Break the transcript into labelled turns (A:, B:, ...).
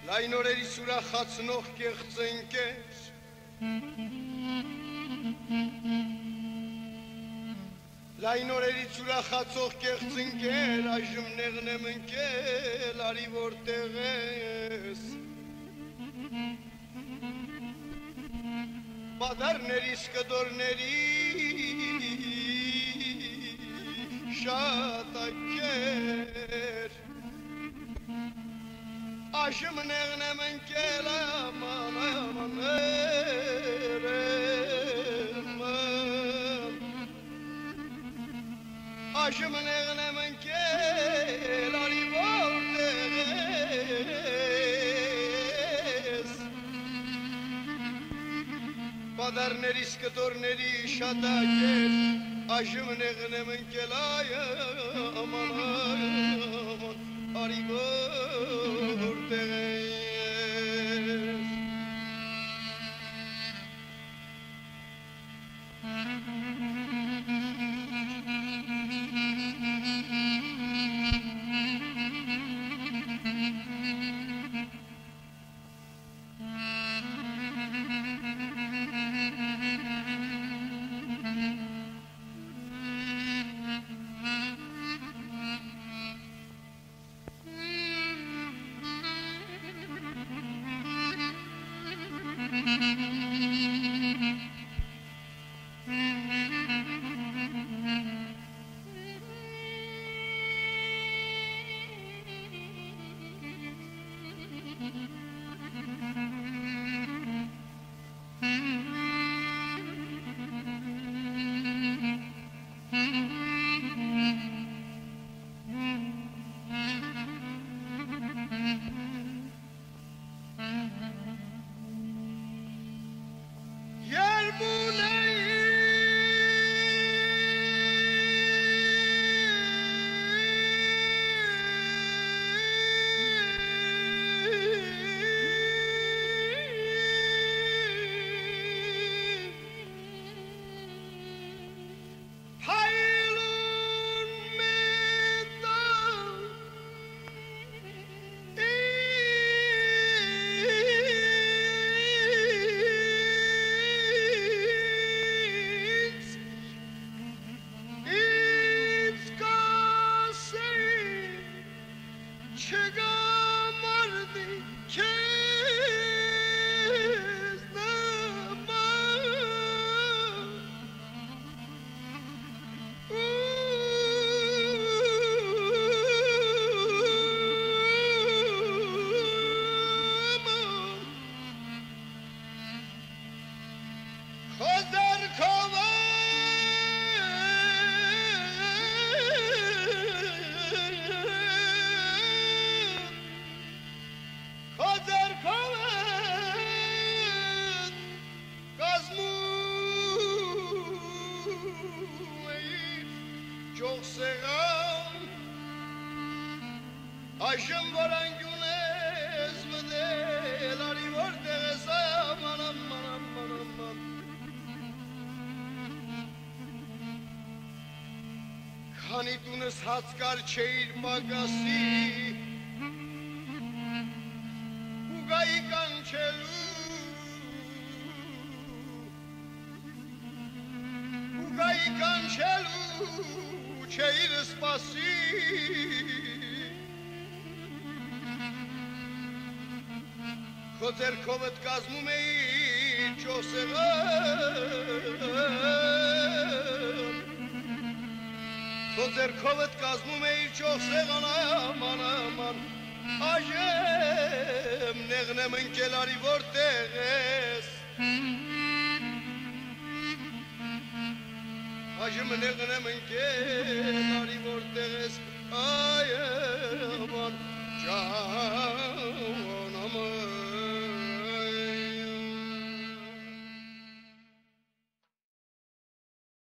A: Լայն օրերից ուրախացնող կեղծ ընկեր Լայն օրերից ուրախացող կեղծ ընկեր այժմ նեղնեմ ընկել արի որտեղ ես Բադարներիս կդորների շատ ակեր Այժմ նեղնեմ ընկել աման Այժմ նեղնեմ ընկել արի որտեղ ես Բադարներիս կտորների շատակեր Այժմ նեղնեմ ընկել աման արի որտեղ ես Այժմ որ անկյուն ես մտել, արի որտեղ ես աման Քանի տունս հացկար չէիր մագասի ու գայի կանչելու չէիր սպասի Քո ձեռքովդ կազմում էիր ճոխսեղան Քո ձեռքովդ կազմում էիր ճոխսեղան աման Այժմ նեղնեմ ընկել արի որտեղ ես Այժմ նեղնեմ ընկել արի որտեղ ես